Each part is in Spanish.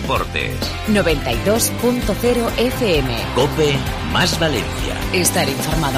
Deportes. 92.0 FM. COPE más Valencia. Estar informado.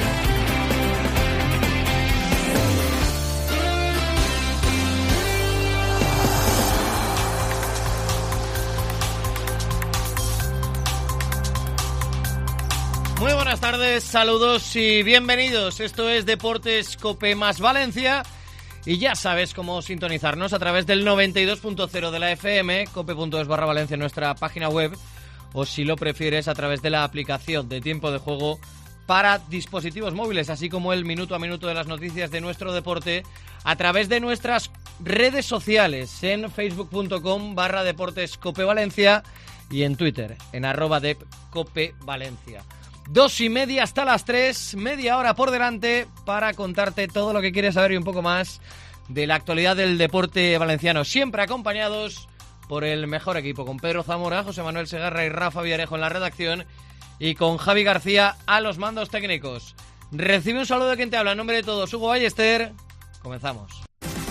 Muy buenas tardes, saludos y bienvenidos. Esto es Deportes COPE más Valencia. Y ya sabes cómo sintonizarnos a través del 92.0 de la FM, cope.es/Valencia en nuestra página web, o si lo prefieres a través de la aplicación de Tiempo de Juego para dispositivos móviles, así como el minuto a minuto de las noticias de nuestro deporte a través de nuestras redes sociales en facebook.com/Deportes Cope Valencia y en Twitter en @DepCopeValencia. 2:30 hasta las 3, media hora por delante para contarte todo lo que quieres saber y un poco más de la actualidad del deporte valenciano, siempre acompañados por el mejor equipo, con Pedro Zamora, José Manuel Segarra y Rafa Villarejo en la redacción y con Javi García a los mandos técnicos. Recibe un saludo de quien te habla en nombre de todos, Hugo Ballester. Comenzamos.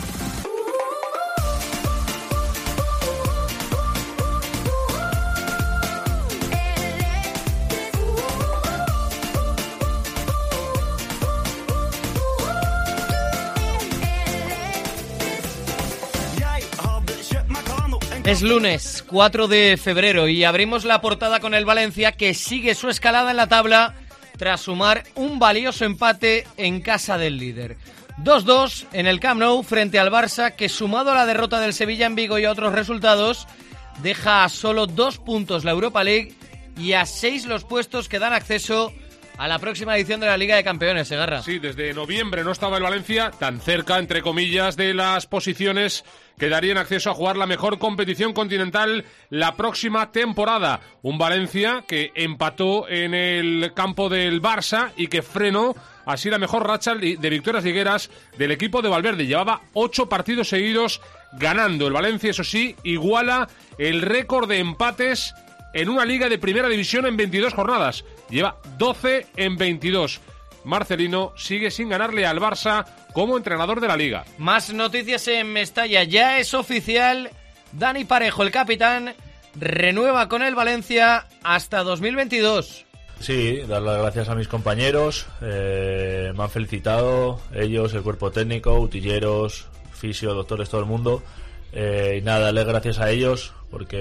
Es lunes 4 de febrero y abrimos la portada con el Valencia, que sigue su escalada en la tabla tras sumar un valioso empate en casa del líder. 2-2 en el Camp Nou frente al Barça, que sumado a la derrota del Sevilla en Vigo y a otros resultados deja a solo 2 puntos la Europa League y a 6 los puestos que dan acceso a la próxima edición de la Liga de Campeones, Segarra. Sí, desde noviembre no estaba el Valencia tan cerca, entre comillas, de las posiciones que darían acceso a jugar la mejor competición continental la próxima temporada. Un Valencia que empató en el campo del Barça y que frenó así la mejor racha de victorias ligueras del equipo de Valverde. Llevaba 8 partidos seguidos ganando. El Valencia, eso sí, iguala el récord de empates en una liga de primera división en 22 jornadas. Lleva 12 en 22. Marcelino sigue sin ganarle al Barça como entrenador de la liga. Más noticias en Mestalla. Ya es oficial, Dani Parejo, el capitán, renueva con el Valencia hasta 2022. Sí, dar las gracias a mis compañeros. Me han felicitado, ellos, el cuerpo técnico, utilleros, fisio, doctores, todo el mundo. Y nada, darles gracias a ellos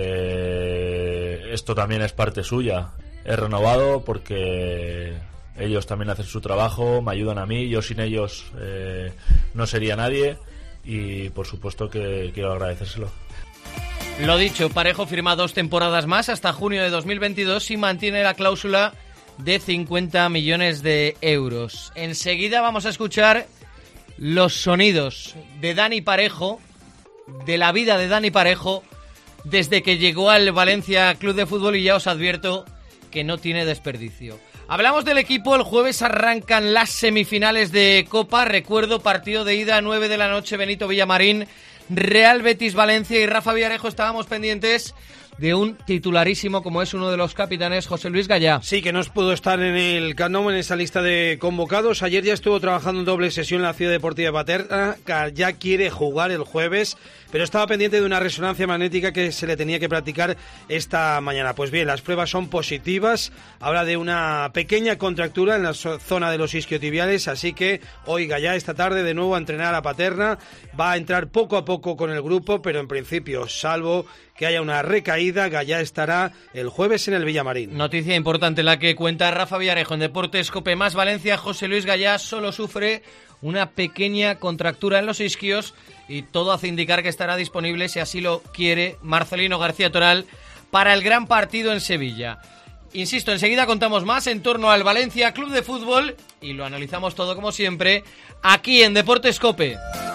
porque esto también es parte suya. He renovado porque ellos también hacen su trabajo, me ayudan a mí, yo sin ellos no sería nadie y por supuesto que quiero agradecérselo. Lo dicho, Parejo firma 2 temporadas más hasta junio de 2022 y mantiene la cláusula de 50 millones de euros. Enseguida vamos a escuchar los sonidos de Dani Parejo, de la vida de Dani Parejo desde que llegó al Valencia Club de Fútbol, y ya os advierto que no tiene desperdicio. Hablamos del equipo. El jueves arrancan las semifinales de Copa. Recuerdo, partido de ida a 9 de la noche, Benito Villamarín, Real Betis Valencia, y Rafa Villarejo estábamos pendientes de un titularísimo como es uno de los capitanes, José Luis Gallá. Sí, que no pudo estar en el Camp Nou en esa lista de convocados. Ayer ya estuvo trabajando en doble sesión en la Ciudad Deportiva de Paterna. Ya quiere jugar el jueves, pero estaba pendiente de una resonancia magnética que se le tenía que practicar esta mañana. Pues bien, las pruebas son positivas. Habla de una pequeña contractura en la zona de los isquiotibiales, así que hoy Gallá, esta tarde, de nuevo a entrenar a Paterna. Va a entrar poco a poco con el grupo, pero en principio, salvo que haya una recaída, Gallá estará el jueves en el Villamarín. Noticia importante la que cuenta Rafa Villarejo en Deportes COPE más Valencia. José Luis Gallá solo sufre una pequeña contractura en los isquios y todo hace indicar que estará disponible, si así lo quiere, Marcelino García Toral para el gran partido en Sevilla. Insisto, enseguida contamos más en torno al Valencia Club de Fútbol y lo analizamos todo como siempre aquí en Deportes COPE.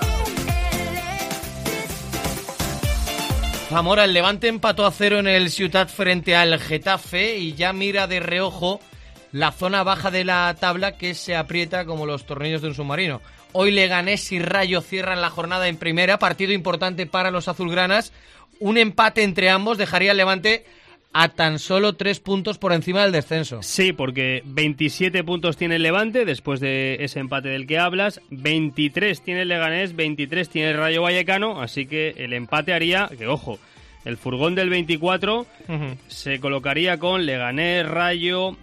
Zamora, el Levante empató a 0 en el Ciutat frente al Getafe y ya mira de reojo la zona baja de la tabla, que se aprieta como los tornillos de un submarino. Hoy Leganés y Rayo cierran la jornada en primera, partido importante para los azulgranas. Un empate entre ambos dejaría al Levante a tan solo 3 puntos por encima del descenso. Sí, porque 27 puntos tiene el Levante después de ese empate del que hablas, 23 tiene el Leganés, 23 tiene el Rayo Vallecano, así que el empate haría que, ojo, El furgón del 24 se colocaría con Leganés, Rayo,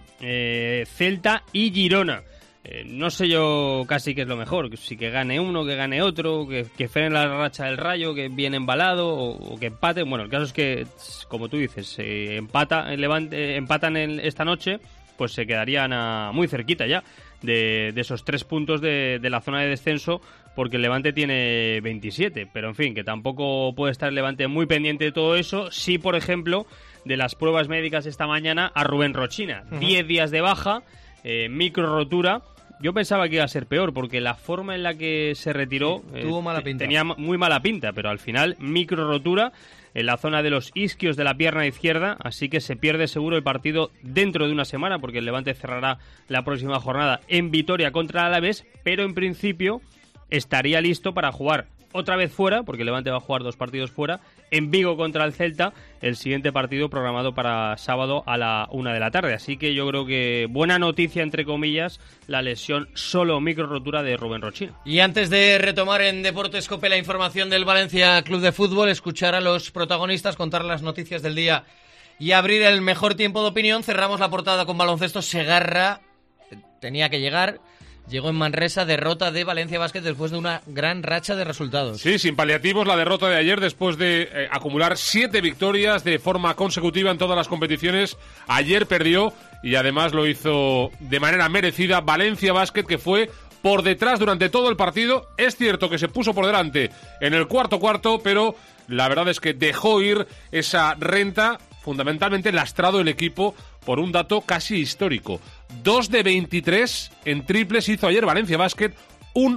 Celta y Girona. No sé yo casi qué es lo mejor, si que gane uno, que gane otro, que frene la racha del Rayo, que viene embalado o que empate. Bueno, el caso es que, como tú dices, empatan esta noche, pues se quedarían muy cerquita ya de esos 3 puntos de la zona de descenso, porque el Levante tiene 27, pero en fin, que tampoco puede estar el Levante muy pendiente de todo eso. Sí, por ejemplo, de las pruebas médicas esta mañana a Rubén Rochina, 10 días de baja, micro rotura. Yo pensaba que iba a ser peor, porque la forma en la que se retiró tuvo mala pinta. Tenía muy mala pinta, pero al final micro rotura en la zona de los isquios de la pierna izquierda, así que se pierde seguro el partido dentro de una semana, porque el Levante cerrará la próxima jornada en Vitoria contra el Alavés, pero en principio estaría listo para jugar otra vez fuera, porque el Levante va a jugar 2 partidos fuera, en Vigo contra el Celta, el siguiente partido programado para sábado a la 1 de la tarde. Así que yo creo que buena noticia, entre comillas, la lesión solo micro rotura de Rubén Rochina. Y antes de retomar en Deportes COPE la información del Valencia Club de Fútbol, escuchar a los protagonistas, contar las noticias del día y abrir el mejor tiempo de opinión, cerramos la portada con baloncesto. Segarra tenía que llegar. Llegó en Manresa, derrota de Valencia Basket después de una gran racha de resultados. Sí, sin paliativos, la derrota de ayer después de acumular 7 victorias de forma consecutiva en todas las competiciones. Ayer perdió y además lo hizo de manera merecida Valencia Basket, que fue por detrás durante todo el partido. Es cierto que se puso por delante en el cuarto, pero la verdad es que dejó ir esa renta, fundamentalmente lastrado el equipo por un dato casi histórico. 2 de 23 en triples hizo ayer Valencia Basket, un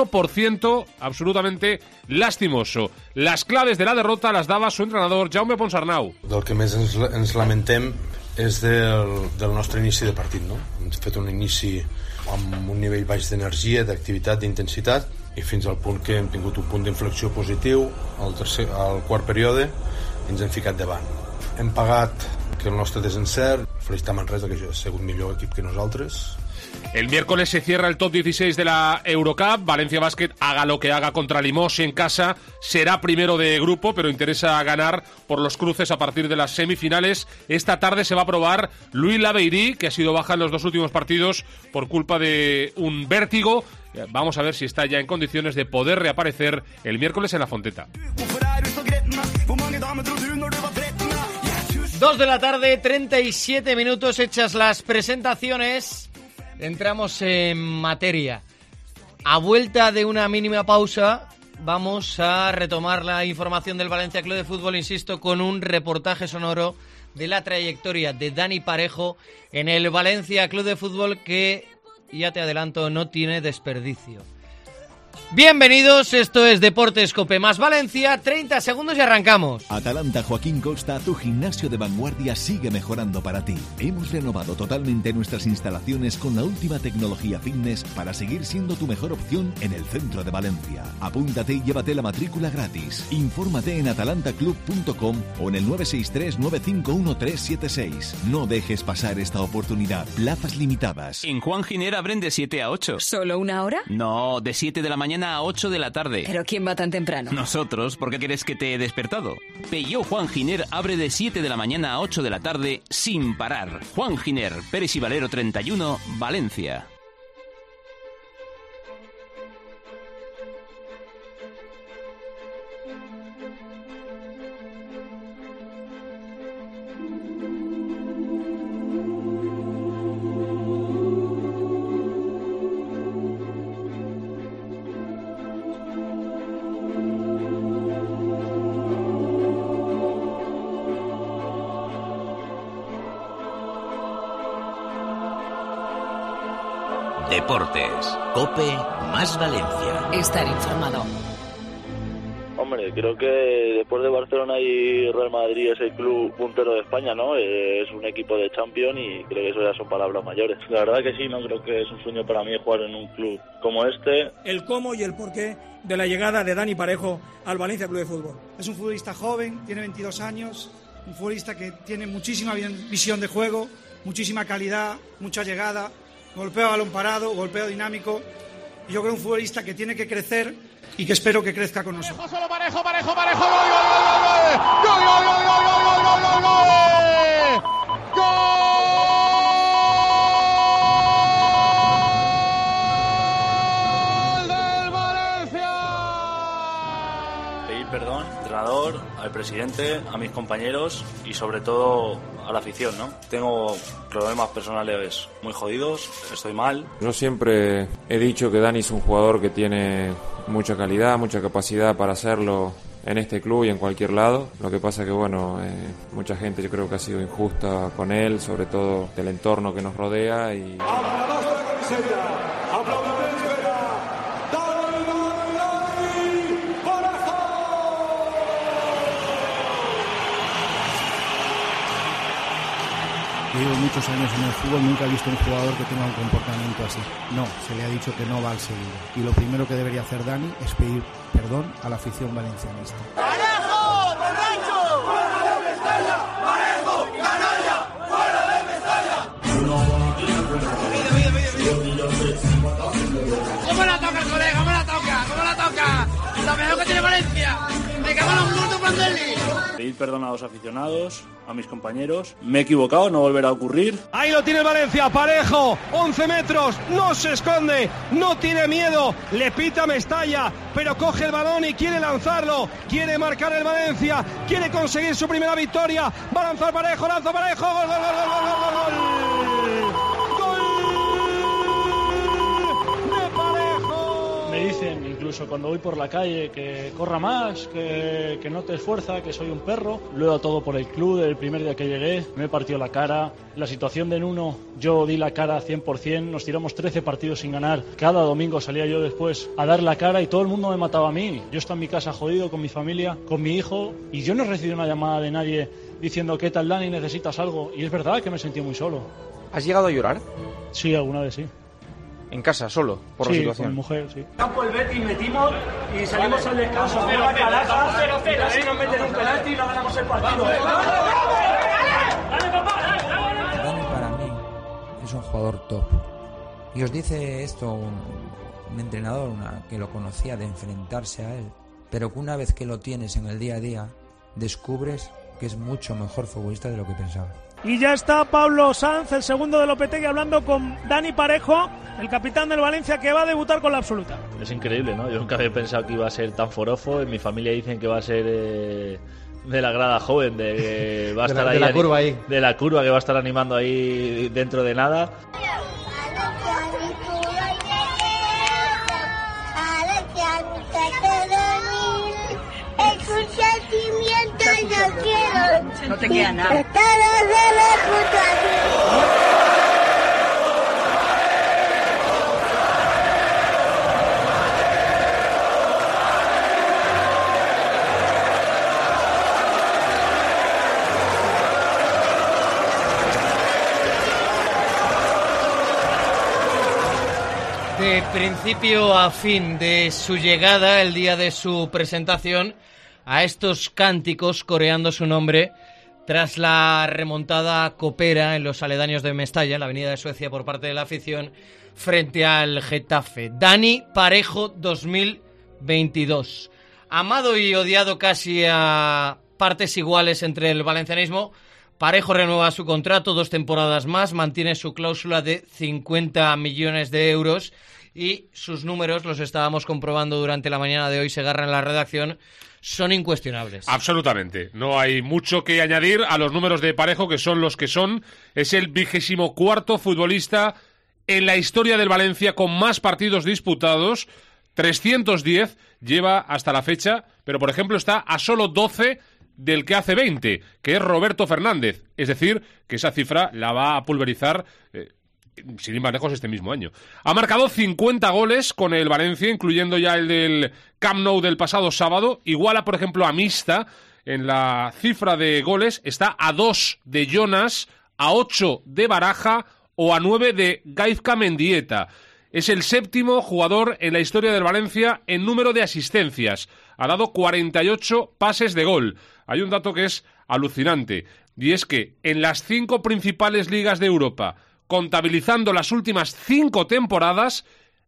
8% absolutamente lastimoso. Las claves de la derrota las daba su entrenador Jaume Ponsarnau. Del que més ens lamentem és del nostre inici de partit, no? Hem fet un inici amb un nivell baix d'energia, d'activitat, d'intensitat, i fins al punt que hem tingut un punt d'inflexió positiu al quart període i ens hem ficat davant. Hem pagat que el nostre desencert, felicitar Manresa, que ha sigut millor equip que nosaltres. El miércoles se cierra el top 16 de la Eurocup. Valencia Basket, haga lo que haga contra Limos en casa, será primero de grupo, pero interesa ganar por los cruces a partir de las semifinales. Esta tarde se va a probar Louis Labeyrie, que ha sido baja en los 2 últimos partidos por culpa de un vértigo. Vamos a ver si está ya en condiciones de poder reaparecer el miércoles en la Fonteta. 2 de la tarde, 37 minutos, hechas las presentaciones, entramos en materia. A vuelta de una mínima pausa, vamos a retomar la información del Valencia Club de Fútbol, insisto, con un reportaje sonoro de la trayectoria de Dani Parejo en el Valencia Club de Fútbol, que, ya te adelanto, no tiene desperdicio. Bienvenidos, esto es Deportes COPE más Valencia, 30 segundos y arrancamos. Atalanta Joaquín Costa, tu gimnasio de vanguardia sigue mejorando para ti. Hemos renovado totalmente nuestras instalaciones con la última tecnología fitness para seguir siendo tu mejor opción en el centro de Valencia. Apúntate y llévate la matrícula gratis. Infórmate en atalantaclub.com o en el 963-951-376. No dejes pasar esta oportunidad. Plazas limitadas. En Juan Giner abren de 7 a 8. ¿Solo una hora? No, de 7 de la mañana a 8 de la tarde. ¿Pero quién va tan temprano? Nosotros, ¿por qué crees que te he despertado? Peugeot Juan Giner abre de 7 de la mañana a 8 de la tarde sin parar. Juan Giner, Pérez y Valero 31, Valencia. Deportes, COPE más Valencia. Estar informado. Hombre, creo que después de Barcelona y Real Madrid es el club puntero de España, ¿no? Es un equipo de Champions y creo que eso ya son palabras mayores. La verdad que sí, ¿no? Creo que es un sueño para mí jugar en un club como este. El cómo y el porqué de la llegada de Dani Parejo al Valencia Club de Fútbol. Es un futbolista joven, tiene 22 años, un futbolista que tiene muchísima visión de juego, muchísima calidad, mucha llegada, golpeo a balón parado, golpeo dinámico. Yo creo un futbolista que tiene que crecer y que espero que crezca con nosotros. Solo Parejo, gol, gol, gol, gol, gol, gol, gol, gol, gol, gol. Perdón, entrenador, al presidente, a mis compañeros y sobre todo a la afición, ¿no? Tengo problemas personales muy jodidos, estoy mal. Yo siempre he dicho que Dani es un jugador que tiene mucha calidad, mucha capacidad para hacerlo en este club y en cualquier lado. Lo que pasa que, bueno, mucha gente yo creo que ha sido injusta con él, sobre todo del entorno que nos rodea y... Llevo muchos años en el fútbol, nunca he visto un jugador que tenga un comportamiento así. No, se le ha dicho que no va al Sevilla. Y lo primero que debería hacer Dani es pedir perdón a la afición valencianista. ¡Parejo, borracho! ¡Fuera de Mestalla! ¡Parejo, canalla! ¡Fuera de Mestalla! ¿Cómo la toca el colega? ¿Cómo la toca? ¿Cómo la toca? ¡La mejor que tiene Valencia! ¡Me cago en los muertos, Prandelli! Pedir perdón a los aficionados, a mis compañeros. Me he equivocado, no volverá a ocurrir. Ahí lo tiene el Valencia, Parejo, 11 metros, no se esconde, no tiene miedo, le pita Mestalla, pero coge el balón y quiere lanzarlo, quiere marcar el Valencia, quiere conseguir su primera victoria, va a lanzar Parejo, lanza Parejo, gol, gol, gol, gol, gol, gol, gol, gol de Parejo. Me dicen incluso cuando voy por la calle que corra más, que no te esfuerza, que soy un perro. Lo he dado todo por el club. Desde el primer día que llegué me he partido la cara. La situación de Nuno, yo di la cara 100%. Nos tiramos 13 partidos sin ganar. Cada domingo salía yo después a dar la cara y todo el mundo me mataba a mí. Yo estaba en mi casa jodido con mi familia, con mi hijo, y yo no recibí una llamada de nadie diciendo ¿qué tal, Dani? ¿Necesitas algo? Y es verdad que me sentí muy solo. ¿Has llegado a llorar? Sí, alguna vez sí. ¿En casa, solo? Por la situación. Con mi mujer, sí. Campo el Betis metimos y salimos al descanso por la calaja, casi nos meten un penalti y no ganamos el partido. Dani para mí es un jugador top. Y os dice esto un entrenador que lo conocía, de enfrentarse a él, pero que una vez que lo tienes en el día a día, descubres que es mucho mejor futbolista de lo que pensaba. Y ya está Pablo Sanz, el segundo de Lopetegui, hablando con Dani Parejo, el capitán del Valencia, que va a debutar con la absoluta. Es increíble, ¿no? Yo nunca había pensado que iba a ser tan forofo. En mi familia dicen que va a ser de la grada joven, de que va a estar de la curva ahí. De la curva, que va a estar animando ahí dentro de nada. No te queda nada. De principio a fin de su llegada, el día de su presentación, a estos cánticos coreando su nombre tras la remontada copera en los aledaños de Mestalla, en la avenida de Suecia, por parte de la afición frente al Getafe. Dani Parejo 2022. Amado y odiado casi a partes iguales entre el valencianismo, Parejo renueva su contrato 2 temporadas más, mantiene su cláusula de 50 millones de euros y sus números, los estábamos comprobando durante la mañana de hoy, Segarra en la redacción, son incuestionables. Absolutamente. No hay mucho que añadir a los números de Parejo, que son los que son. Es el 24º futbolista en la historia del Valencia con más partidos disputados. 310 lleva hasta la fecha, pero por ejemplo está a solo 12 del que hace 20, que es Roberto Fernández. Es decir, que esa cifra la va a pulverizar sin ir más lejos este mismo año. Ha marcado 50 goles con el Valencia, incluyendo ya el del Camp Nou del pasado sábado. Iguala, por ejemplo, a Mista en la cifra de goles. Está a 2 de Jonas, a 8 de Baraja o a 9 de Gaizka Mendieta. Es el 7º jugador en la historia del Valencia en número de asistencias. Ha dado 48 pases de gol. Hay un dato que es alucinante, y es que en las 5 principales ligas de Europa, contabilizando las últimas 5 temporadas,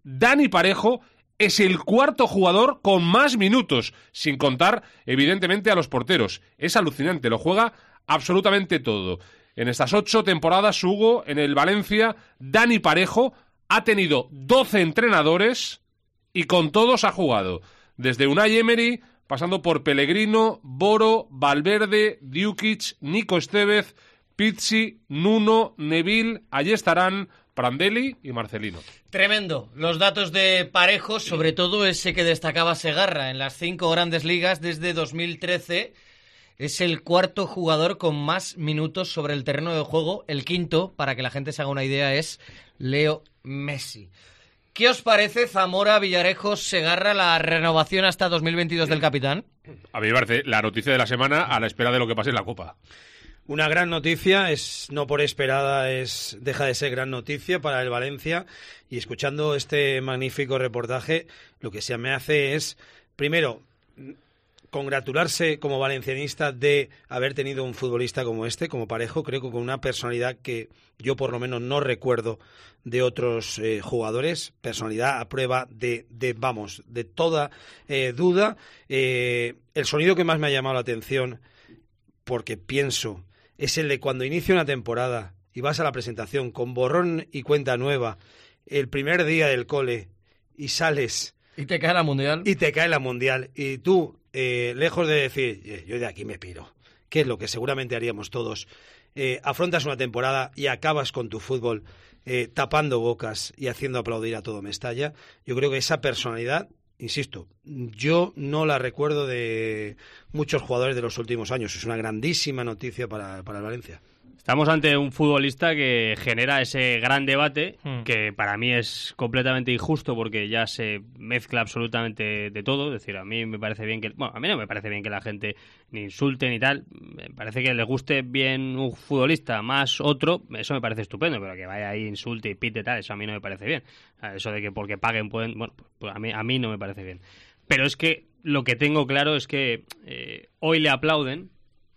Dani Parejo es el cuarto jugador con más minutos, sin contar, evidentemente, a los porteros. Es alucinante, lo juega absolutamente todo. En estas 8 temporadas, Hugo, en el Valencia, Dani Parejo ha tenido 12 entrenadores y con todos ha jugado. Desde Unai Emery, pasando por Pellegrino, Boro, Valverde, Djukic, Nico Estevez, Pizzi, Nuno, Neville, Ayestarán, Prandelli y Marcelino. Tremendo. Los datos de Parejo, sobre todo ese que destacaba Segarra en las 5 grandes ligas desde 2013. Es el cuarto jugador con más minutos sobre el terreno de juego. El quinto, para que la gente se haga una idea, es Leo Messi. ¿Qué os parece, Zamora, Villarejo, Segarra, la renovación hasta 2022 del capitán? A mí me parece la noticia de la semana a la espera de lo que pase en la Copa. Una gran noticia, es no por esperada, deja de ser gran noticia para el Valencia. Y escuchando este magnífico reportaje, lo que se me hace es, primero, congratularse como valencianista de haber tenido un futbolista como este, como Parejo, creo que con una personalidad que yo por lo menos no recuerdo de otros jugadores, personalidad a prueba de toda duda. El sonido que más me ha llamado la atención, porque pienso, es el de cuando inicia una temporada y vas a la presentación con borrón y cuenta nueva, el primer día del cole, y sales... Y te cae la Mundial. Y tú, lejos de decir, yo de aquí me piro, que es lo que seguramente haríamos todos, afrontas una temporada y acabas con tu fútbol tapando bocas y haciendo aplaudir a todo Mestalla. Yo creo que esa personalidad, insisto, yo no la recuerdo de muchos jugadores de los últimos años. Es una grandísima noticia para el Valencia. Estamos ante un futbolista que genera ese gran debate que para mí es completamente injusto porque ya se mezcla absolutamente de todo. Es decir, a mí me parece bien que... Bueno, a mí no me parece bien que la gente ni insulte ni tal. Me parece que les guste bien un futbolista más otro, eso me parece estupendo, pero que vaya ahí, insulte y pite tal, eso a mí no me parece bien. Eso de que porque paguen pueden... Bueno, pues a mí no me parece bien. Pero es que lo que tengo claro es que hoy le aplauden,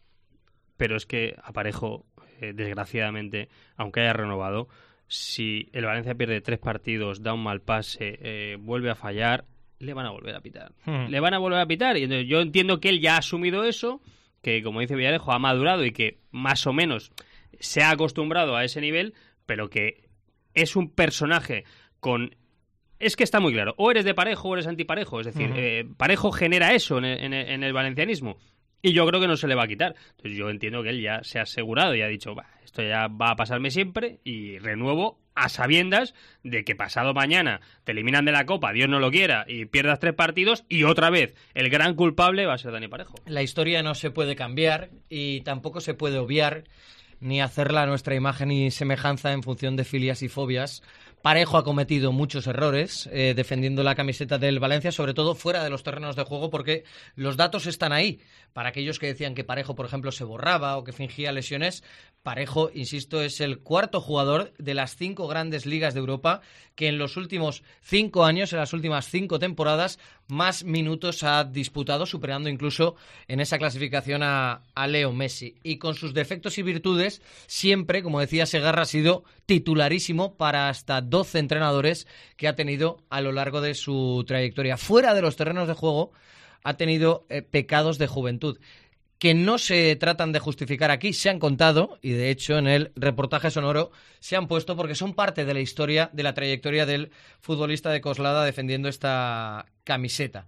pero es que a Parejo... desgraciadamente, aunque haya renovado, si el Valencia pierde 3 partidos, da un mal pase, vuelve a fallar, le van a volver a pitar. Le van a volver a pitar. Y entonces yo entiendo que él ya ha asumido eso, que como dice Villarejo, ha madurado y que más o menos se ha acostumbrado a ese nivel, pero que es un personaje con... Es que está muy claro, o eres de Parejo o eres antiparejo. Es decir, Parejo genera eso en el valencianismo. Y yo creo que no se le va a quitar. Entonces yo entiendo que él ya se ha asegurado y ha dicho, esto ya va a pasarme siempre y renuevo a sabiendas de que pasado mañana te eliminan de la Copa, Dios no lo quiera, y pierdas 3 partidos y otra vez el gran culpable va a ser Dani Parejo. La historia no se puede cambiar y tampoco se puede obviar ni hacerla a nuestra imagen y semejanza en función de filias y fobias. Parejo ha cometido muchos errores defendiendo la camiseta del Valencia, sobre todo fuera de los terrenos de juego, porque los datos están ahí. Para aquellos que decían que Parejo, por ejemplo, se borraba o que fingía lesiones, Parejo, insisto, es el cuarto jugador de las 5 grandes ligas de Europa que en los últimos 5 años, en las últimas 5 temporadas, más minutos ha disputado, superando incluso en esa clasificación a Leo Messi. Y con sus defectos y virtudes, siempre, como decía Segarra, ha sido titularísimo para hasta 12 entrenadores que ha tenido a lo largo de su trayectoria. Fuera de los terrenos de juego, ha tenido pecados de juventud que no se tratan de justificar aquí, se han contado y de hecho en el reportaje sonoro se han puesto porque son parte de la historia, de la trayectoria del futbolista de Coslada defendiendo esta camiseta.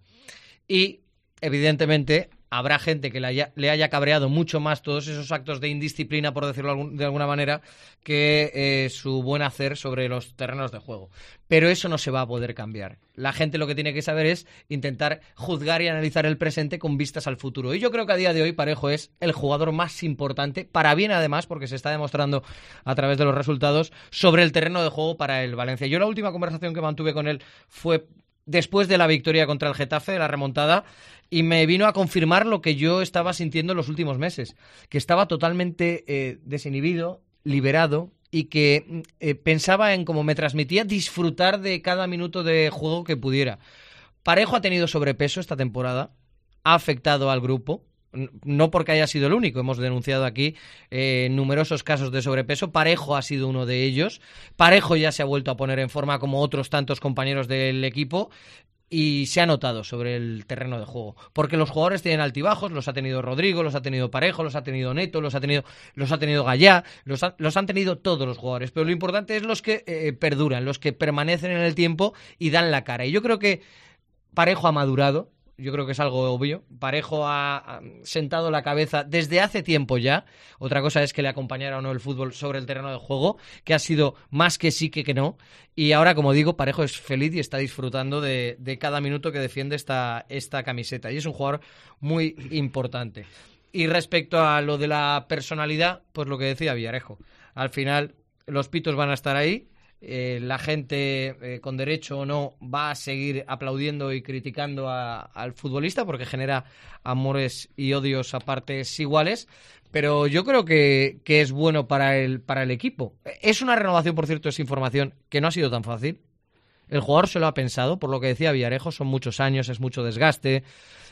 Y evidentemente habrá gente que le haya cabreado mucho más todos esos actos de indisciplina, por decirlo de alguna manera, que su buen hacer sobre los terrenos de juego. Pero eso no se va a poder cambiar. La gente lo que tiene que saber es intentar juzgar y analizar el presente con vistas al futuro. Y yo creo que a día de hoy Parejo es el jugador más importante, para bien además, porque se está demostrando a través de los resultados, sobre el terreno de juego para el Valencia. Yo la última conversación que mantuve con él fue después de la victoria contra el Getafe, de la remontada, y me vino a confirmar lo que yo estaba sintiendo en los últimos meses, que estaba totalmente desinhibido, liberado, y que pensaba en, como me transmitía, disfrutar de cada minuto de juego que pudiera. Parejo ha tenido sobrepeso esta temporada, ha afectado al grupo, no porque haya sido el único, hemos denunciado aquí numerosos casos de sobrepeso. Parejo ha sido uno de ellos. Parejo ya se ha vuelto a poner en forma como otros tantos compañeros del equipo. Y se ha notado sobre el terreno de juego, porque los jugadores tienen altibajos, los ha tenido Rodrigo, los ha tenido Parejo, los ha tenido Neto, los ha tenido Gallá, los han tenido todos los jugadores, pero lo importante es los que perduran, los que permanecen en el tiempo y dan la cara. Y yo creo que Parejo ha madurado. Yo creo que es algo obvio. Parejo ha sentado la cabeza desde hace tiempo ya. Otra cosa es que le acompañara o no el fútbol sobre el terreno de juego, que ha sido más que sí que no. Y ahora, como digo, Parejo es feliz y está disfrutando de cada minuto que defiende esta camiseta. Y es un jugador muy importante. Y respecto a lo de la personalidad, pues lo que decía Villarejo. Al final, los pitos van a estar ahí. La gente, con derecho o no, va a seguir aplaudiendo y criticando al futbolista porque genera amores y odios a partes iguales, pero yo creo que es bueno para el equipo. Es una renovación, por cierto, es información que no ha sido tan fácil. El jugador se lo ha pensado, por lo que decía Villarejo, son muchos años, es mucho desgaste.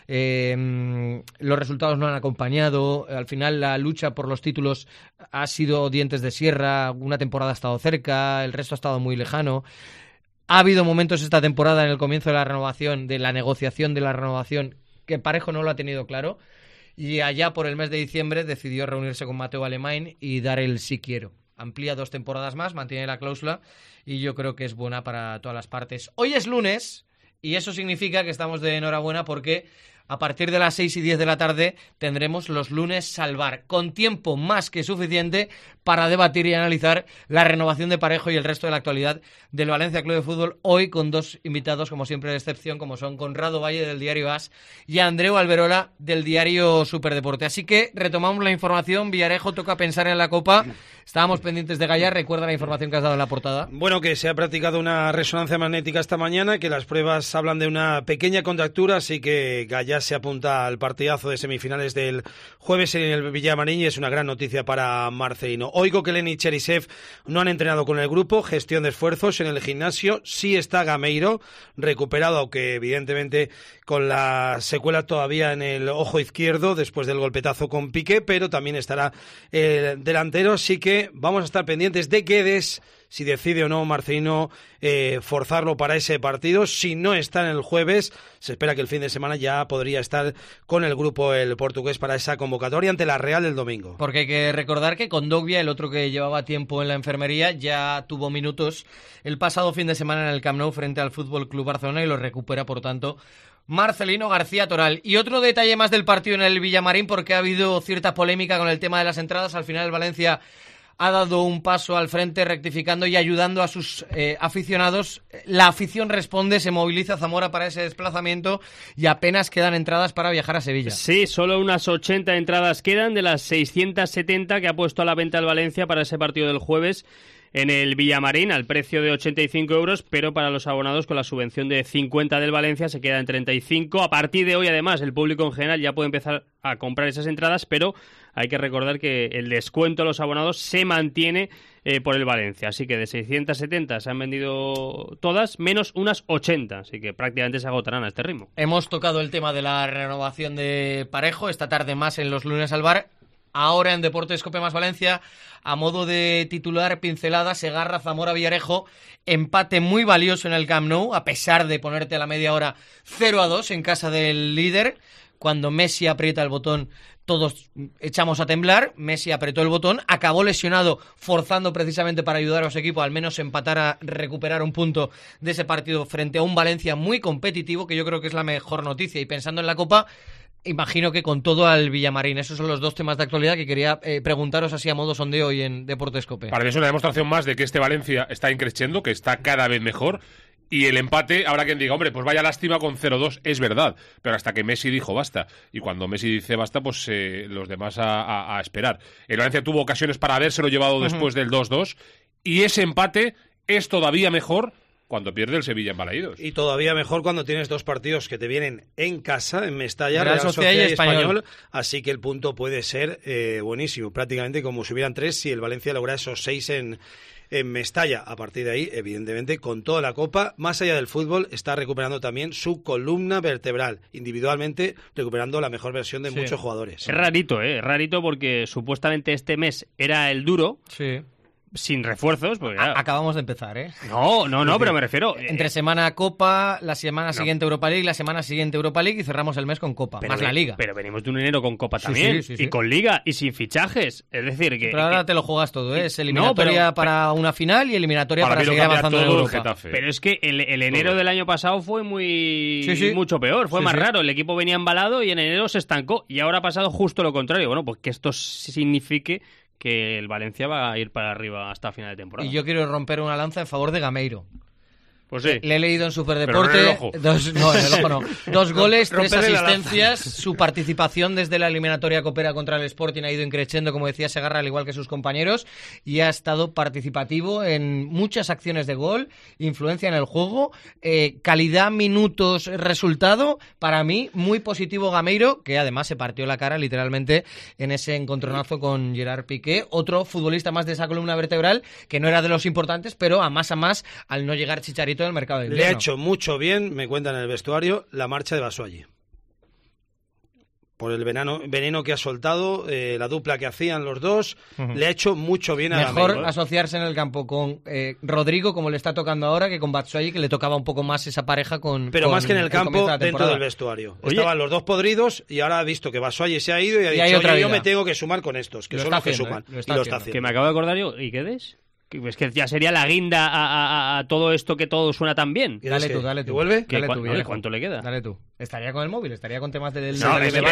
Los resultados no han acompañado. Al final la lucha por los títulos ha sido dientes de sierra. Una temporada ha estado cerca, el resto ha estado muy lejano. Ha habido momentos esta temporada en el comienzo de la renovación, de la negociación de la renovación, que Parejo no lo ha tenido claro, y allá por el mes de diciembre decidió reunirse con Mateu Alemany y dar el sí quiero. Amplía 2 temporadas más, mantiene la cláusula y yo creo que es buena para todas las partes. Hoy es lunes y eso significa que estamos de enhorabuena porque a partir de las 6:10 de la tarde tendremos los lunes Salvar, con tiempo más que suficiente para debatir y analizar la renovación de Parejo y el resto de la actualidad del Valencia Club de Fútbol. Hoy con 2 invitados, como siempre, de excepción, como son Conrado Valle del diario AS y Andreu Alberola del diario Superdeporte. Así que retomamos la información. Villarejo, toca pensar en la Copa. Estábamos pendientes de Gallá. Recuerda la información que has dado en la portada. Bueno, que se ha practicado una resonancia magnética esta mañana, que las pruebas hablan de una pequeña contractura, así que Gallá se apunta al partidazo de semifinales del jueves en el Villamarín y es una gran noticia para Marcelino. Oigo que Leni y Cherisev no han entrenado con el grupo, gestión de esfuerzos en el gimnasio. Sí está Gameiro recuperado, aunque evidentemente con la secuela todavía en el ojo izquierdo después del golpetazo con Piqué, pero también estará el delantero, así que vamos a estar pendientes de Guedes, si decide o no Marcelino forzarlo para ese partido. Si no está en el jueves, se espera que el fin de semana ya podría estar con el grupo el portugués para esa convocatoria ante la Real del domingo. Porque hay que recordar que Kondogbia, el otro que llevaba tiempo en la enfermería, ya tuvo minutos el pasado fin de semana en el Camp Nou frente al Fútbol Club Barcelona y lo recupera, por tanto, Marcelino García Toral. Y otro detalle más del partido en el Villamarín, porque ha habido cierta polémica con el tema de las entradas. Al final el Valencia ha dado un paso al frente rectificando y ayudando a sus aficionados. La afición responde, se moviliza Zamora para ese desplazamiento y apenas quedan entradas para viajar a Sevilla. Sí, solo unas 80 entradas quedan de las 670 que ha puesto a la venta el Valencia para ese partido del jueves en el Villamarín al precio de 85 euros, pero para los abonados con la subvención de 50 del Valencia se queda en 35. A partir de hoy, además, el público en general ya puede empezar a comprar esas entradas, pero hay que recordar que el descuento a los abonados se mantiene por el Valencia. Así que de 670 se han vendido todas, menos unas 80. Así que prácticamente se agotarán a este ritmo. Hemos tocado el tema de la renovación de Parejo. Esta tarde más en los lunes al bar. Ahora en Deportes Cope Más Valencia, a modo de titular pincelada, Segarra, Zamora, Villarejo, empate muy valioso en el Camp Nou, a pesar de ponerte a la media hora 0-2 en casa del líder. Cuando Messi aprieta el botón, todos echamos a temblar. Messi apretó el botón, acabó lesionado, forzando precisamente para ayudar a su equipo, al menos empatar, a recuperar un punto de ese partido frente a un Valencia muy competitivo, que yo creo que es la mejor noticia. Y pensando en la Copa, imagino que con todo al Villamarín. Esos son los 2 temas de actualidad que quería preguntaros así a modo sondeo hoy en Deportes Cope. Para mí es una demostración más de que este Valencia está increciendo, que está cada vez mejor. Y el empate, habrá quien diga, hombre, pues vaya lástima con 0-2, es verdad. Pero hasta que Messi dijo basta. Y cuando Messi dice basta, pues los demás a esperar. El Valencia tuvo ocasiones para habérselo llevado después del 2-2. Y ese empate es todavía mejor cuando pierde el Sevilla en Balaídos. Y todavía mejor cuando tienes 2 partidos que te vienen en casa, en Mestalla, Real Sociedad y Español. Así que el punto puede ser buenísimo. Prácticamente como si hubieran 3 si el Valencia logra esos 6 en Mestalla. A partir de ahí, evidentemente, con toda la Copa, más allá del fútbol, está recuperando también su columna vertebral, individualmente recuperando la mejor versión de muchos jugadores. Es rarito, es rarito porque supuestamente este mes era el duro. Sí. Sin refuerzos, porque claro. Acabamos de empezar, ¿eh? No, pero me refiero... Entre semana Copa, la semana siguiente Europa League, la semana siguiente Europa League y cerramos el mes con Copa, más la Liga. Pero venimos de un enero con Copa también, sí. y con Liga, y sin fichajes. Es decir, que... Pero ahora te lo juegas todo, ¿eh? Es eliminatoria para una final y eliminatoria para seguir avanzando en Europa. Pero es que el enero del año pasado fue mucho peor, fue más raro. El equipo venía embalado y en enero se estancó. Y ahora ha pasado justo lo contrario. Bueno, pues que esto signifique que el Valencia va a ir para arriba hasta final de temporada. Y yo quiero romper una lanza en favor de Gameiro. Pues sí. Le he leído en Superdeporte. Dos goles, 3 asistencias. Su participación desde la eliminatoria copera contra el Sporting ha ido increciendo, como decía Segarra, al igual que sus compañeros, y ha estado participativo en muchas acciones de gol, influencia en el juego, calidad, minutos, resultado. Para mí, muy positivo Gameiro, que además se partió la cara literalmente en ese encontronazo con Gerard Piqué. Otro futbolista más de esa columna vertebral, que no era de los importantes, pero a más al no llegar Chicharito del mercado de invierno. Le ha hecho mucho bien, me cuentan en el vestuario, la marcha de Batshuayi. Por el veneno que ha soltado, la dupla que hacían los dos, le ha hecho mucho bien a Gameiro. Mejor asociarse en el campo con Rodrigo, como le está tocando ahora, que con Batshuayi, que le tocaba un poco más esa pareja Pero más que en el campo, dentro del vestuario. Estaban los dos podridos y ahora ha visto que Batshuayi se ha ido y ha dicho, yo me tengo que sumar con estos, que son los que suman. Lo está haciendo. Que me acabo de acordar yo, ¿y qué des? Es que ya sería la guinda a todo esto que todo suena tan bien. Dale tú. ¿Y vuelve? ¿Cuánto le queda? Dale tú. Estaría con el móvil, estaría con temas del...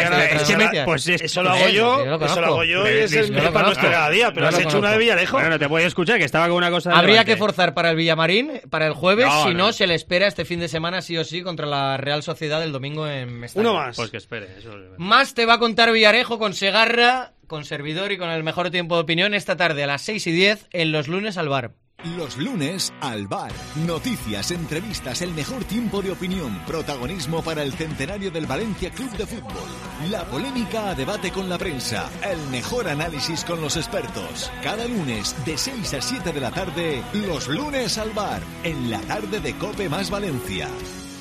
Eso lo hago yo y es el para nuestro cada día, pero has hecho una de Villarejo. Bueno, no te voy a escuchar, que estaba con una cosa... Habría que forzar para el Villamarín, para el jueves, si no, se le espera este fin de semana sí o sí contra la Real Sociedad el domingo en Mestalla. Uno más. Pues que espere. Más te va a contar Villarejo con Segarra, con servidor y con el mejor tiempo de opinión esta tarde a las 6:10 en Los Lunes al Bar. Los lunes al bar. Noticias, entrevistas, el mejor tiempo de opinión, protagonismo para el centenario del Valencia Club de Fútbol. La polémica a debate con la prensa, el mejor análisis con los expertos. Cada lunes de 6 a 7 de la tarde, Los Lunes al Bar, en la tarde de COPE más Valencia.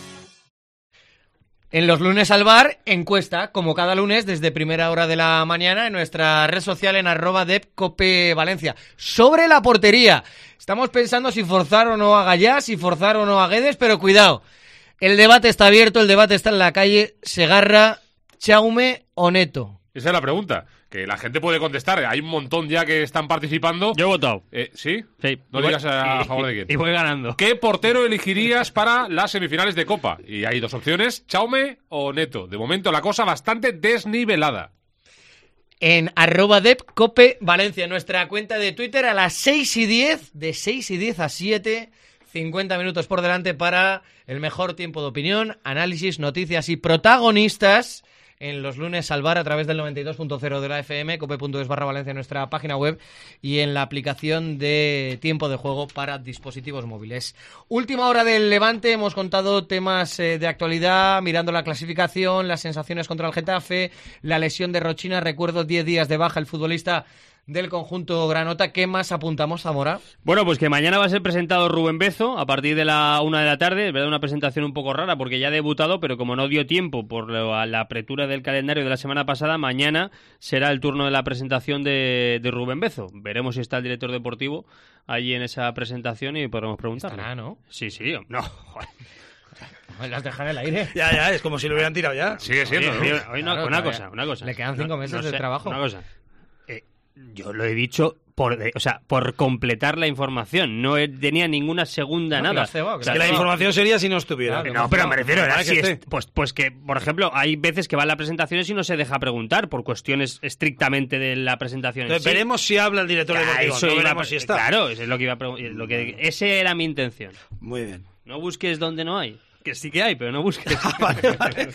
En Los Lunes al Bar, encuesta, como cada lunes, desde primera hora de la mañana, en nuestra red social en @depcopevalencia. Sobre la portería. Estamos pensando si forzar o no a Gallá, si forzar o no a Guedes, pero cuidado. El debate está abierto, el debate está en la calle. Segarra, Chaume o Neto. Esa es la pregunta, que la gente puede contestar. Hay un montón ya que están participando. Yo he votado. ¿Sí? Sí. No digas a favor de quién. Y voy ganando. ¿Qué portero elegirías para las semifinales de Copa? Y hay dos opciones, Chaume o Neto. De momento la cosa bastante desnivelada. En @depcopevalencia, nuestra cuenta de Twitter, a las 6:10, de 6:10 a 7, 50 minutos por delante para el mejor tiempo de opinión, análisis, noticias y protagonistas en Los Lunes al Bar a través del 92.0 de la FM, cope.es/Valencia, nuestra página web y en la aplicación de tiempo de juego para dispositivos móviles. Última hora del Levante, hemos contado temas de actualidad, mirando la clasificación, las sensaciones contra el Getafe, la lesión de Rochina, recuerdo 10 días de baja el futbolista del conjunto granota. ¿Qué más apuntamos, Zamora? Bueno, pues que mañana va a ser presentado Rubén Bezo a partir de la 1 de la tarde. Es verdad, una presentación un poco rara porque ya ha debutado, pero como no dio tiempo por la apertura del calendario de la semana pasada, mañana será el turno de la presentación de Rubén Bezo. Veremos si está el director deportivo allí en esa presentación y podremos preguntarle. Estará, ¿no? Sí, no, joder. Las dejan en el aire. Ya, es como si lo hubieran tirado ya. Sigue siendo, ¿no? Hoy no, Claro, una cosa. Le quedan 5 meses de trabajo. Una cosa. Yo lo he dicho por completar la información. No tenía ninguna segunda nada. Es que la información sería si no estuviera. No, pero me refiero a pues que, por ejemplo, hay veces que van las presentaciones y no se deja preguntar por cuestiones estrictamente de la presentación. Entonces, veremos si habla el director deportivo. No veremos si está. Claro, eso es lo que iba a ese era mi intención. Muy bien. No busques donde no hay. Que sí que hay, pero no busques. Vale.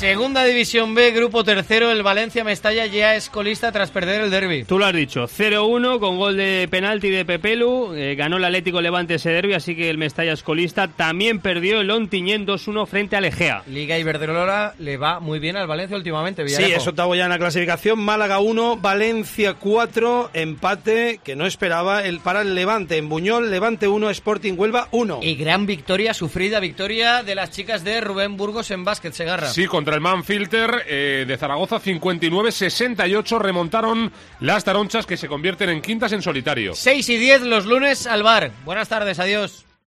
Segunda División B, grupo tercero, el Valencia Mestalla ya es colista tras perder el derbi. Tú lo has dicho, 0-1 con gol de penalti de Pepelu, ganó el Atlético Levante ese derbi, así que el Mestalla es colista. También perdió el Ontinyent 2-1 frente al Egea. Liga Iberdrola le va muy bien al Valencia últimamente, Villarejo. Sí, es octavo ya en la clasificación, Málaga 1, Valencia 4, empate que no esperaba para el Levante. En Buñol, Levante 1, Sporting Huelva 1. Y gran victoria, sufrida victoria de las chicas de Rubén Burgos en básquet, Segarra. Sí, contra el Manfilter de Zaragoza, 59-68, remontaron las taronchas que se convierten en quintas en solitario. 6 y 10 los lunes al bar. Buenas tardes, adiós.